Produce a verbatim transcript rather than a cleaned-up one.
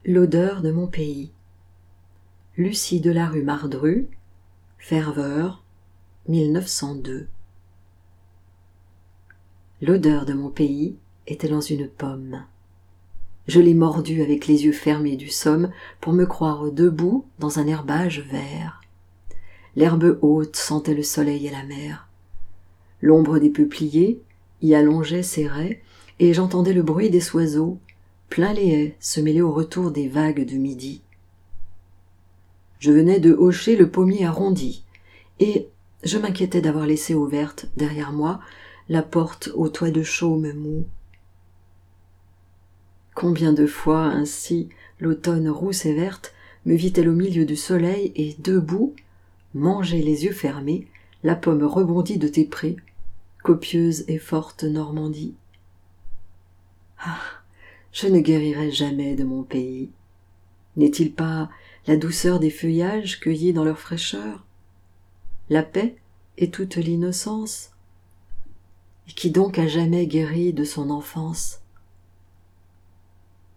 L'odeur de mon pays. Lucie Delarue-Mardru, Ferveur, mille neuf cent deux. L'odeur de mon pays était dans une pomme. Je l'ai mordue avec les yeux fermés du somme pour me croire debout dans un herbage vert. L'herbe haute sentait le soleil et la mer. L'ombre des peupliers y allongeait ses raies et j'entendais le bruit des oiseaux plein les haies se mêler au retour des vagues de midi. Je venais de hocher le pommier arrondi et je m'inquiétais d'avoir laissé ouverte derrière moi la porte au toit de chaume mou. Combien de fois ainsi l'automne rousse et verte me vit-elle au milieu du soleil et debout, manger les yeux fermés, la pomme rebondie de tes prés, copieuse et forte Normandie. Ah, je ne guérirai jamais de mon pays. N'est-il pas la douceur des feuillages cueillis dans leur fraîcheur, la paix et toute l'innocence? Et qui donc a jamais guéri de son enfance?